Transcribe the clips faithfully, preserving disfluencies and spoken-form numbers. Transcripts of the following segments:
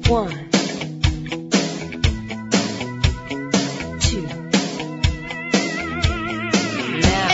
One, two. Now.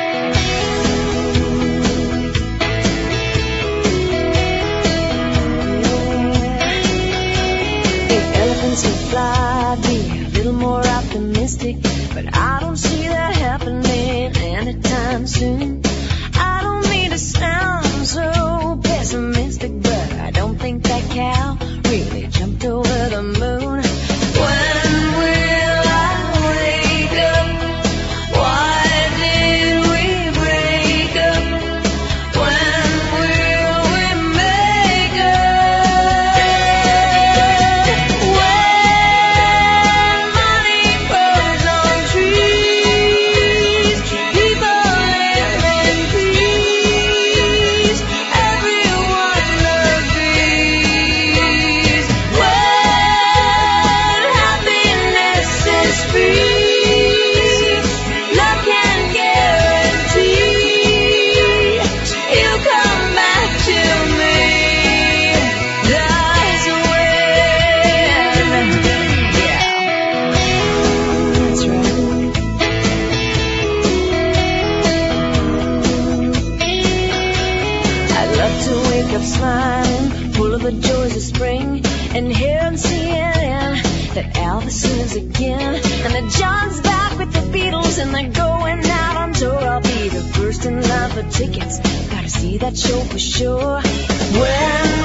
The elephants will fly, be a little more optimistic, but I don't see that happening anytime soon. I don't mean to sound so pessimistic, but I don't think that cow really jumped over the moon. When will I wake up? Why did we break up? When will we make up? When money grows on trees, people live in peace, everyone agrees. When happiness is free, love can guarantee you'll come back to me. That's when, yeah, that's right. I'd love to wake up smiling, full of the joys of spring, and hear on C N N that Elvis lives again, and that John's back with the Beatles, and they're going out on tour. I'll be the first in line for tickets, gotta see that show for sure. When